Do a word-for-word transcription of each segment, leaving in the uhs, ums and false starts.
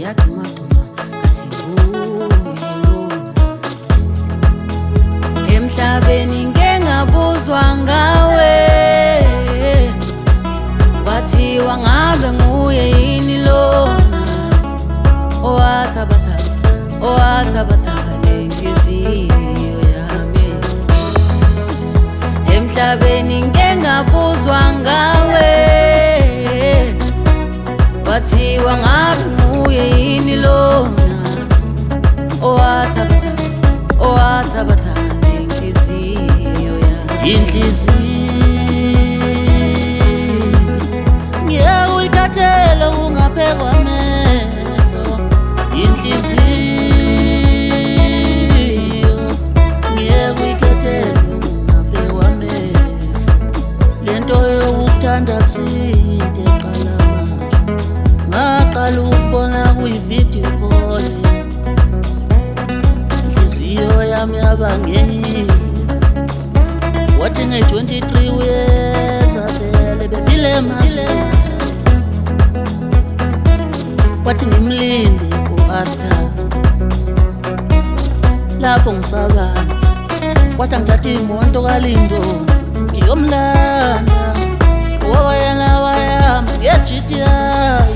yaduma duma kathi uyilo. Emhlabeni ngeke ngabuzwa ngawe, kwathiwa ngabe nguye yini lona owathabatha owathabatha lenhliziyo yami. Emhlabeni ngeke ngabuzwa ngawe, kwathiwa ngabe nguye yini lona owathabatha owathabatha lenhliziyo yami. Inhliziyo ngiyawuyikhathela ungaphekwa amehlo. Inhliziyo ngiyawuyikhathela ungaphekwa amehlo. Lento yokuthanda kusinto eqala manje, ngaqala ukubona kuyi-video call. Inhliziyo yami yabangeyile, wathi nge-twenty-three years abele bephile emazweni, wathi ngimlinde ku-Arthur. Lapho ngisabana wathi angithatha imoto kaLindo ngiyomlanda, ngoba yena wayahamba nge-G T I.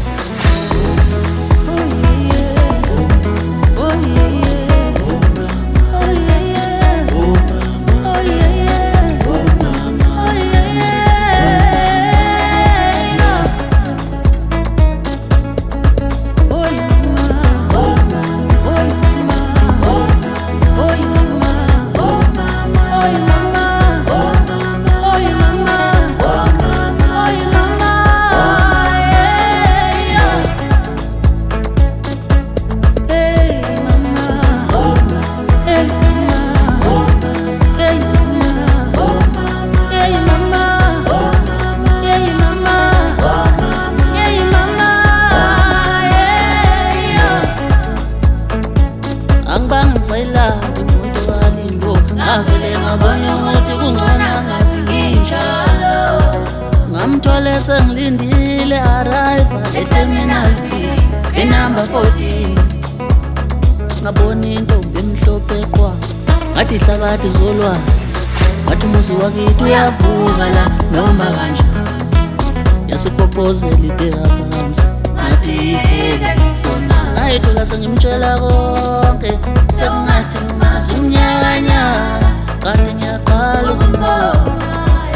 Angibangizayilanda imoto kaLindo, ngavele ngabona ukuthi kungcono ngasinginjalo. Ngamthola sengilindile arrival e-Terminal B e-number fourteen. Ngabona intombi emhlophe qwa, ngathi ihlabathi zolwandle, ngathi umuzi wakithi uyavuka la noma kanjani. Yasikhophozela ibheka phansi, ngathi yikho ngifuna. Ngayithola sengimtshela konke, sekungathi ngimazi umnyakanyaka, kanti ngiyaqala ukumbona.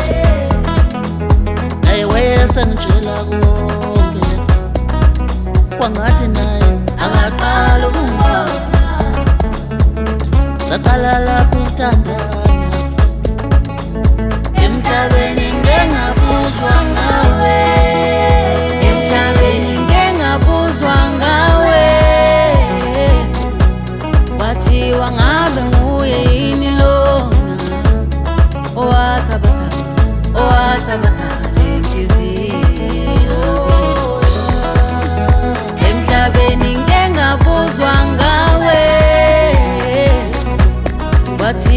Naye wayesengitshela konke, kwangathi naye akaqala ukumbona. Saqala lapho ukuthandana, emhlabeni ngeke ngabuzwa ngawe. Emhlabeni ngeke ngabuzwa ngawe, kwathiwa ngabe nguye yini lona owathabatha owathabatha lenhliziyo. Emhlabeni ngeke ngabuzwa ngawe, kwathi